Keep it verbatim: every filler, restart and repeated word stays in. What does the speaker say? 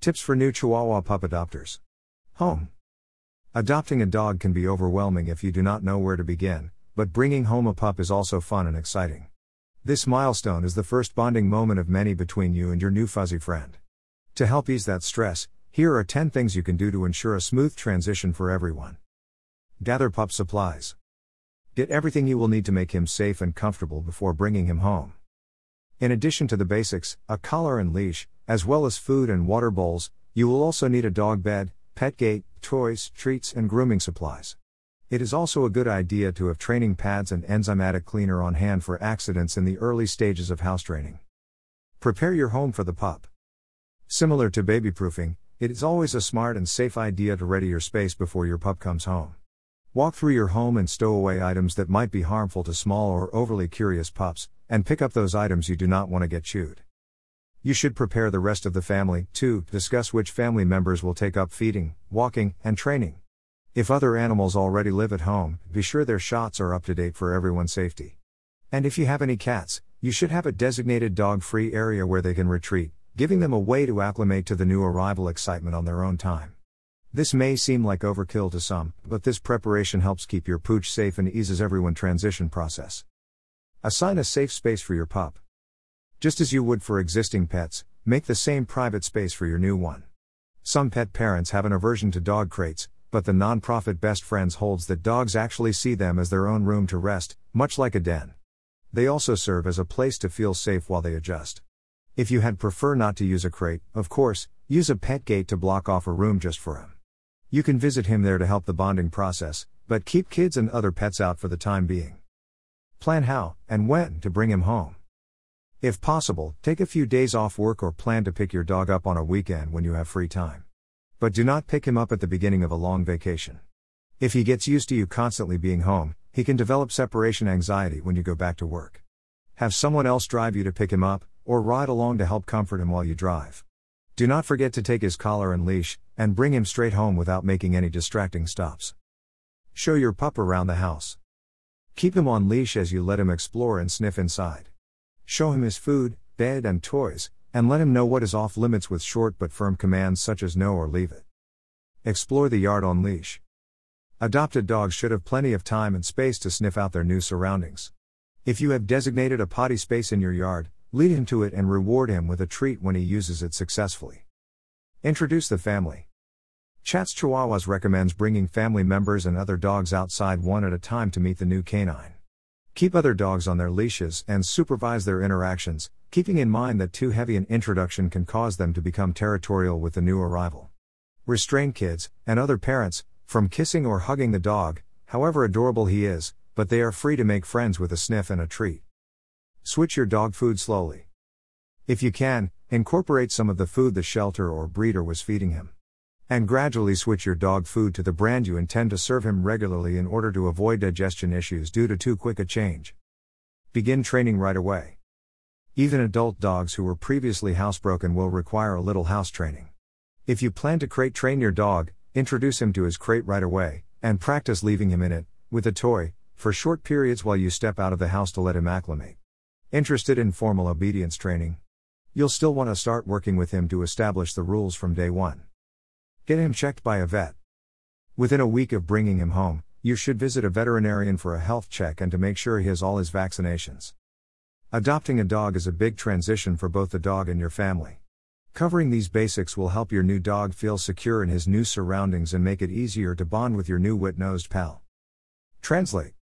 Tips for new Chihuahua pup adopters. Home. Adopting a dog can be overwhelming if you do not know where to begin, but bringing home a pup is also fun and exciting. This milestone is the first bonding moment of many between you and your new fuzzy friend. To help ease that stress, here are ten things you can do to ensure a smooth transition for everyone. Gather pup supplies. Get everything you will need to make him safe and comfortable before bringing him home. In addition to the basics, a collar and leash, as well as food and water bowls, you will also need a dog bed, pet gate, toys, treats, and grooming supplies. It is also a good idea to have training pads and enzymatic cleaner on hand for accidents in the early stages of house training. Prepare your home for the pup. Similar to baby-proofing, it is always a smart and safe idea to ready your space before your pup comes home. Walk through your home and stow away items that might be harmful to small or overly curious pups, and pick up those items you do not want to get chewed. You should prepare the rest of the family, too, to discuss which family members will take up feeding, walking, and training. If other animals already live at home, be sure their shots are up to date for everyone's safety. And if you have any cats, you should have a designated dog-free area where they can retreat, giving them a way to acclimate to the new arrival excitement on their own time. This may seem like overkill to some, but this preparation helps keep your pooch safe and eases everyone's transition process. Assign a safe space for your pup. Just as you would for existing pets, make the same private space for your new one. Some pet parents have an aversion to dog crates, but the non-profit Best Friends holds that dogs actually see them as their own room to rest, much like a den. They also serve as a place to feel safe while they adjust. If you had prefer not to use a crate, of course, use a pet gate to block off a room just for him. You can visit him there to help the bonding process, but keep kids and other pets out for the time being. Plan how, and when, to bring him home. If possible, take a few days off work or plan to pick your dog up on a weekend when you have free time. But do not pick him up at the beginning of a long vacation. If he gets used to you constantly being home, he can develop separation anxiety when you go back to work. Have someone else drive you to pick him up, or ride along to help comfort him while you drive. Do not forget to take his collar and leash, and bring him straight home without making any distracting stops. Show your pup around the house. Keep him on leash as you let him explore and sniff inside. Show him his food, bed, and toys, and let him know what is off limits with short but firm commands such as no or leave it. Explore the yard on leash. Adopted dogs should have plenty of time and space to sniff out their new surroundings. If you have designated a potty space in your yard, lead him to it and reward him with a treat when he uses it successfully. Introduce the family. Chats Chihuahuas recommends bringing family members and other dogs outside one at a time to meet the new canine. Keep other dogs on their leashes and supervise their interactions, keeping in mind that too heavy an introduction can cause them to become territorial with the new arrival. Restrain kids, and other parents, from kissing or hugging the dog, however adorable he is, but they are free to make friends with a sniff and a treat. Switch your dog food slowly. If you can, incorporate some of the food the shelter or breeder was feeding him. And gradually switch your dog food to the brand you intend to serve him regularly in order to avoid digestion issues due to too quick a change. Begin training right away. Even adult dogs who were previously housebroken will require a little house training. If you plan to crate train your dog, introduce him to his crate right away, and practice leaving him in it, with a toy, for short periods while you step out of the house to let him acclimate. Interested in formal obedience training? You'll still want to start working with him to establish the rules from day one. Get him checked by a vet. Within a week of bringing him home, you should visit a veterinarian for a health check and to make sure he has all his vaccinations. Adopting a dog is a big transition for both the dog and your family. Covering these basics will help your new dog feel secure in his new surroundings and make it easier to bond with your new wet-nosed pal. Translate.